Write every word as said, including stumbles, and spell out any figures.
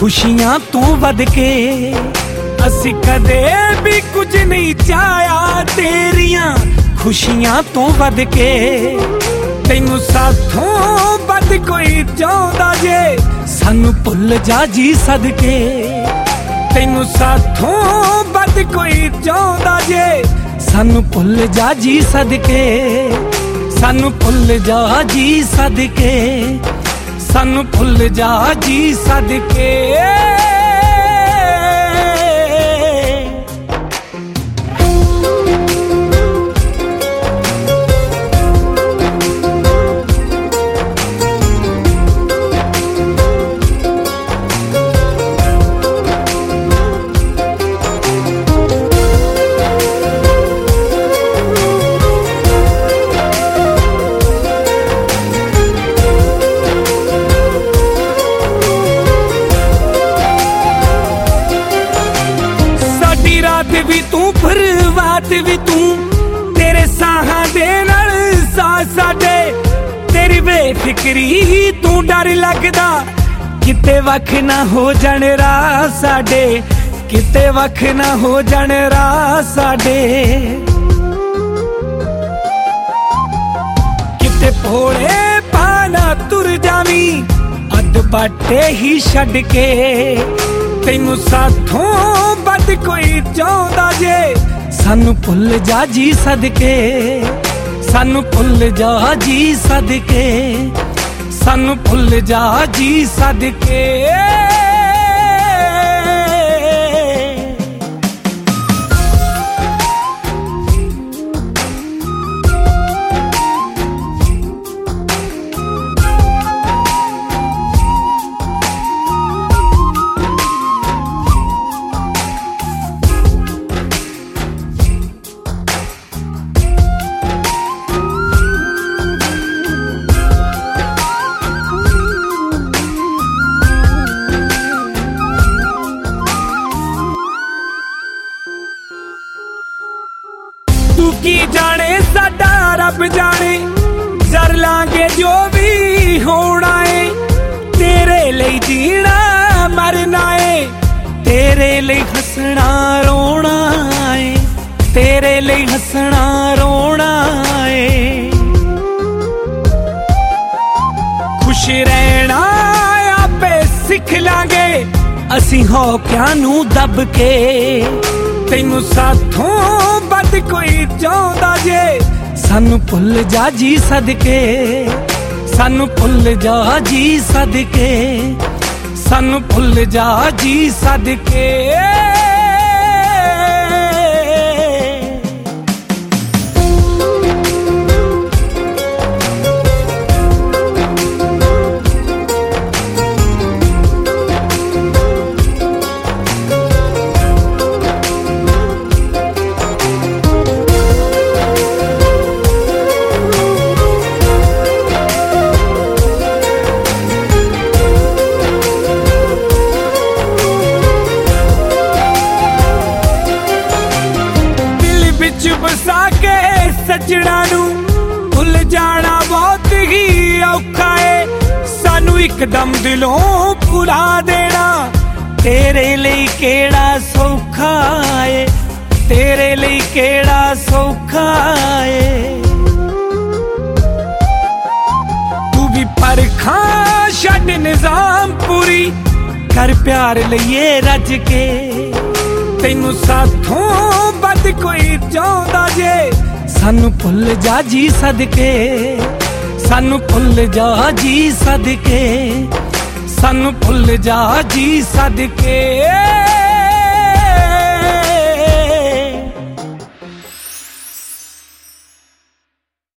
खुशियां तो वध के असी कदे भी कुछ नहीं चाया, तेरियां खुशियां तो वध के। तैनू साथों वध कोई चाहता जे, सानू भुल जा जी सदके। तैनू साथों वध कोई चाहता जे, सानू भुल जा जी सदके। सानू भुल जा जी सदके, सानू भुल जा जी सदके। रात भी तू फरवात भी तू, तेरे साहां दे नाल साह साडे। तेरी बेफिक्री ही तू डर लगदा, किते वख ना हो जाण राह साडे, किते वख ना हो जाण राह साडे। किते भोले पाना तुर जावी, अध बाटे ही छड्ड के। तैनू साथों वध कोई चाहता जे, सानू भुल जा जी सदके। सानू भुल जा जी सदके, सानू भुल जा जी सदके। तू की जाने साडा रब जाने, कर लांगे जो भी होना है। तेरे लिए जीना मरना है, तेरे लिए हंसना रोना है, तेरे लिए हंसना रोना है। खुश रहना आपे सिख लांगे, असी हौकियां नू दब के। तैनू साथों वध कोई चाहता जे, सानू भुल जा जी सदके। सानू भुल जा जी सदके, सानू भुल जा जी सदके। बसा के सजना नू भुल जाना बहुत ही औखा है, सानू एकदम दिलों भुला देना तेरे लिए केड़ा सौखा है, तेरे लिए केड़ा सौखा है। तू भी परखा छड्ड निजाम पूरी कर प्यार लईए रज के। तैनू साथों वध कोई चाहता जे, सानू भुल जा जी सदके। सानू भुल जा जी सदके, सानू भुल जा जी सदके।